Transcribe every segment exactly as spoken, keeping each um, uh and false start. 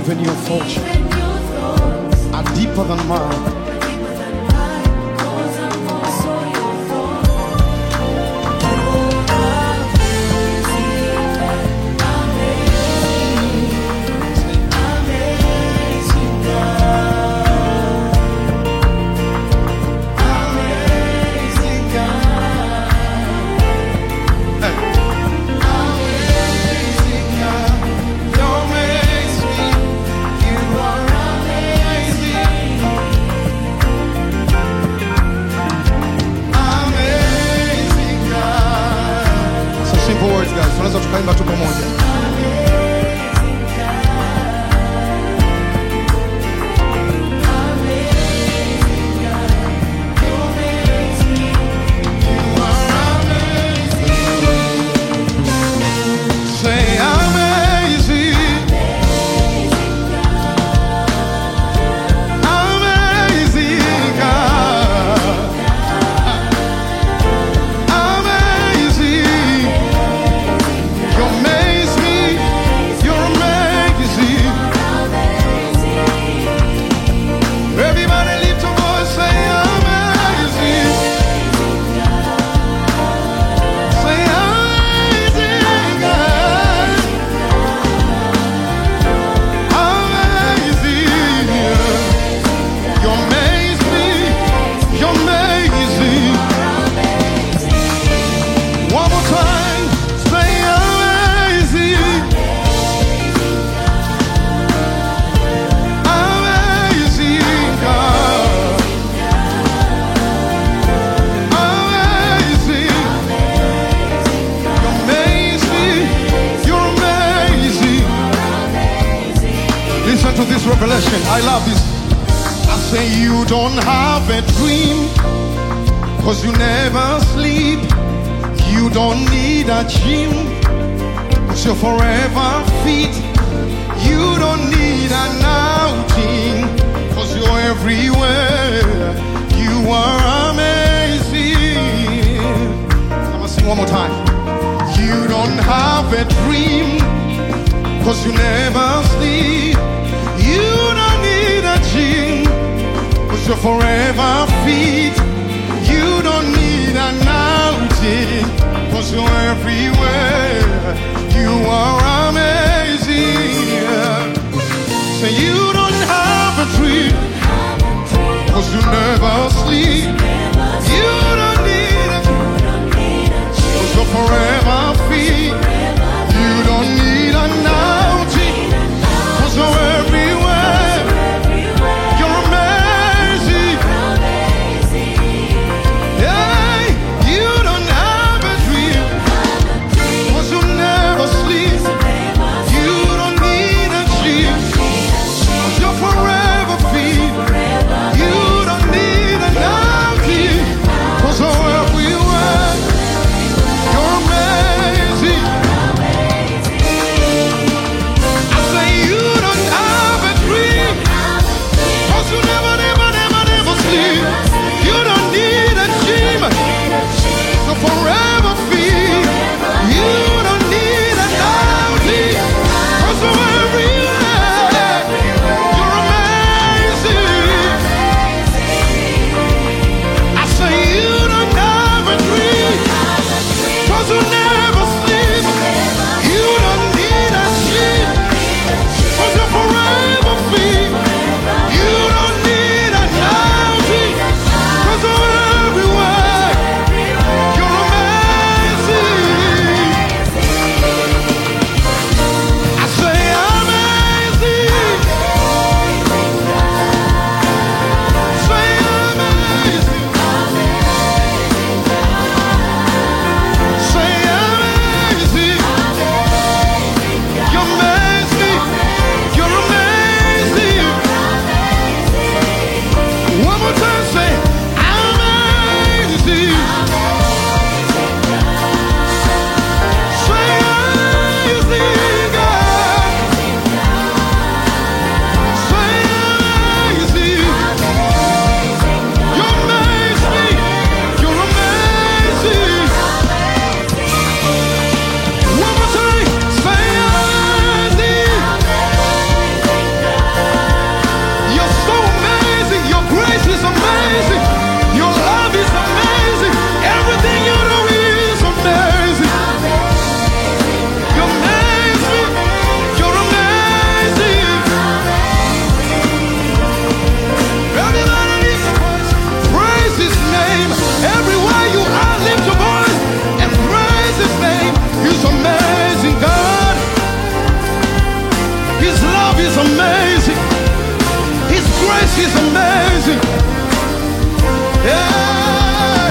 Even your thoughts are deeper than mine. Simple words, guys. Tunaweza tukaimba tu pamoja. Say amazing. Amazing God. Amazing. You amaze me, you're amazing. Everybody lift your voice, say amazing. Say amazing God. Amazing. You amaze me, you're amazing. One more time, say amazing. Amazing God. Amazing. You amaze me. You're amazing. Listen to this revelation. I love this. I say you don't have a dream, cause you never sleep. You don't need a gym, cause you're forever fit. You don't need an outing, cause you're everywhere. You are amazing. I'm gonna sing one more time. You don't have a dream, cause you never sleep. You don't need a gym, cause you're forever fit. You don't need an outing, cause you're everywhere. You are amazing. Say you don't have a dream, cause you never sleep. You don't need a, cause you're forever fit. You don't need an outing, cause you're everywhere. You're amazing. Yeah, you don't have a dream, cause you never sleep. You don't need a dream, cause you're forever fit. You don't need an outing. He's amazing. Yeah.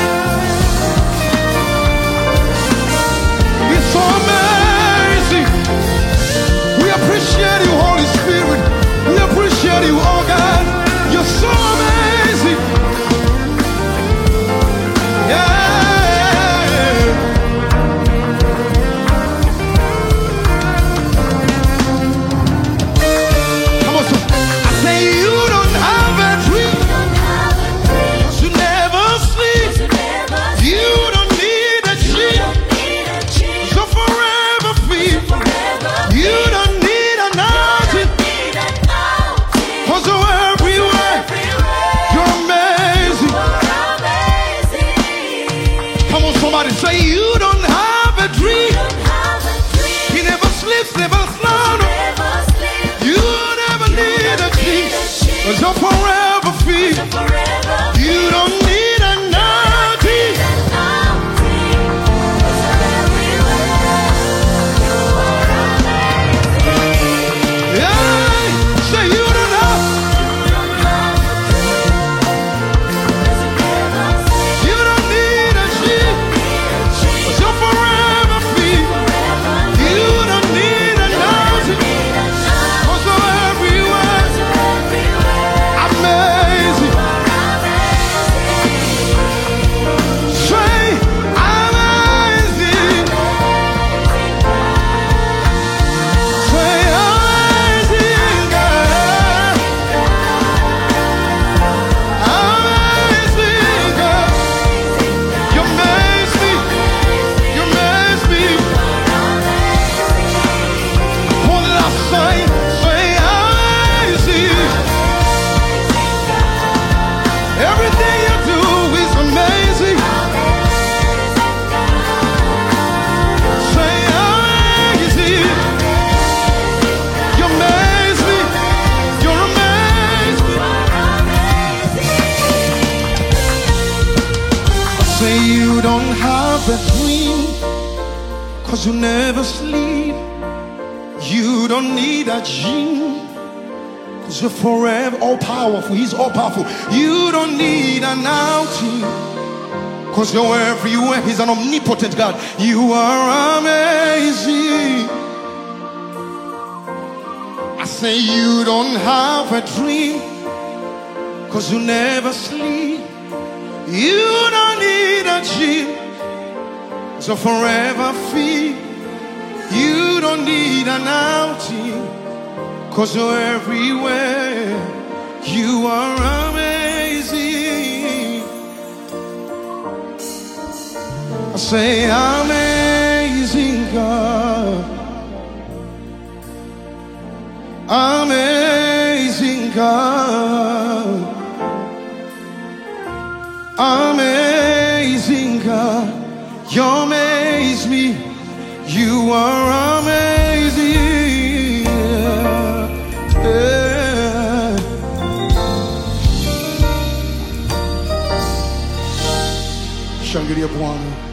He's so amazing. We appreciate you, Holy Spirit. We appreciate you, oh God. You're so amazing. Yeah. Come on, so I say you don't have a dream, 'cause you never sleep. You don't need a dream, so forever free. You don't need a nothing, 'cause you're everywhere. You're amazing. Come on, somebody say you don't have a dream. He never sleeps, never slumbers. You never need a dream, 'cause you're forever free. You don't need a nothing. Yeah, say you don't have. You don't need a dream, 'cause you're forever free. You don't need a nothing, 'cause you're everywhere. Amazing. Say amazing. Say amazing, God. Amazing, God. You amaze me. You amaze me. One last time, say amazing. Everything you do is amazing. Say amazing. You amaze me. You're amazing. I say you don't have a dream, 'cause you never sleep. You don't need a gene, 'cause you're forever all powerful. He's all powerful. You don't need an outing, 'cause you're everywhere. He's an omnipotent God. You are amazing. I say you don't have a dream, 'cause you never sleep. You don't need a gym, so forever free. You don't need an outing, 'cause you're everywhere. You are amazing. I say amazing God. Amazing God. Amazing God. You amaze me. You are amazing. Yeah. Shangiria Bwana.